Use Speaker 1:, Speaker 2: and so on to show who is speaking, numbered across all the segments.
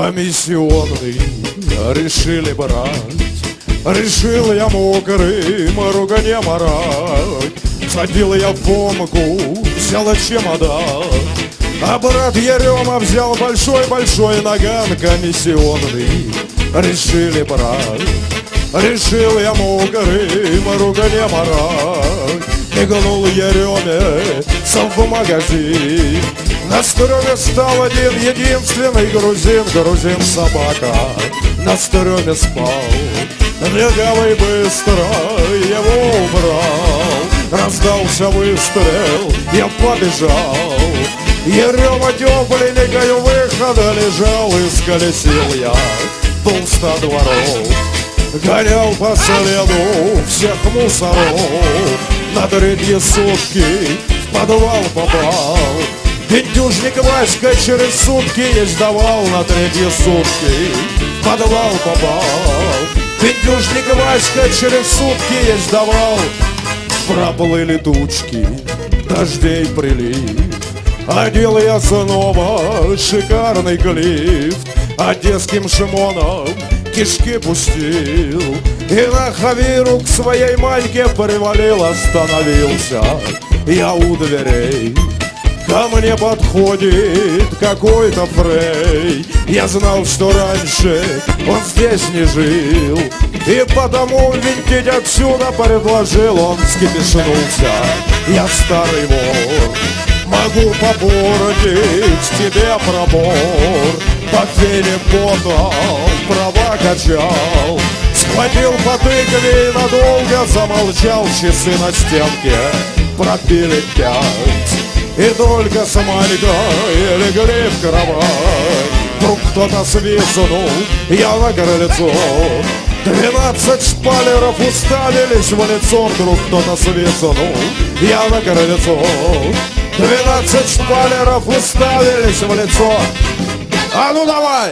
Speaker 1: комиссионный решили брать. Решил я мокрым ругань морать. Садил я в Фомку, взял чемодан, а брат Ерема взял большой-большой наган. Комиссионный решили брать. Решил я мокрым ругань морать. Бегнул Ереме сам в магазин. На стреме стал один единственный грузин. Грузин собака на стреме спал. Легавый быстро его убрал. Раздался выстрел, я побежал. Ерема тепленькой у выхода лежал. Исколесил я полста дворов. Гонял по следу всех мусоров. На третьи сутки в подвал попал. Пятюшник Васька через сутки не сдавал. На третьи сутки в подвал попал. Пятюшник Васька через сутки не сдавал. Проплыли тучки, дождей прилив. Одел я снова шикарный клифт. Одесским шимоном кишки пустил. И на Хавиру к своей маньке привалил. Остановился я у дверей. Ко мне подходит какой-то фрей. Я знал, что раньше он здесь не жил, и потому винтить отсюда предложил. Он вскипешнулся: я старый вор, могу попортить тебе пробор. По фене потом права качал. Схватил по тыкве и надолго замолчал. Часы на стенке пробили 5, и только с Манькой легли в кровать. Вдруг кто-то свистнул, я на крыльцо. 12 шпалеров уставились в лицо. Вдруг кто-то свистнул, я на крыльцо. 12 шпалеров уставились в лицо. А ну давай!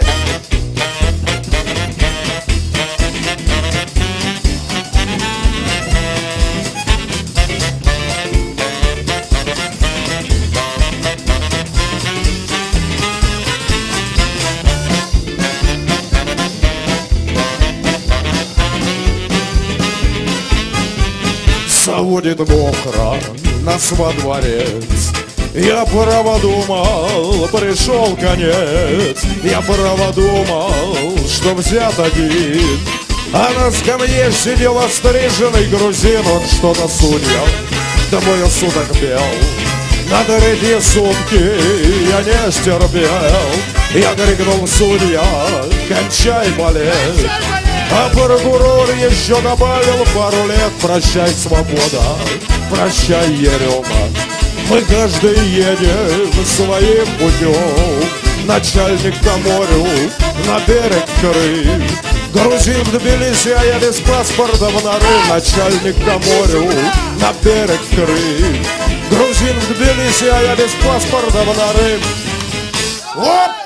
Speaker 1: Заводит Бохра нас во дворец. Я право думал, пришел конец. Я право думал, что взят один, а на скамье сидел остриженный грузин. Он что-то судья, двое суток пел. На третьи сутки я не стерпел. Я крикнул: судья, кончай болеть. А прокурор еще добавил пару лет. Прощай, свобода, прощай, Ерема. Мы каждый едем своим путем. Начальник по морю, на берег Крым. Грузин в Тбилиси, а я без паспорта в нарыв. Начальник по морю, на берег Крым. Грузин в Тбилиси, а я без паспорта в нарыв. Оп!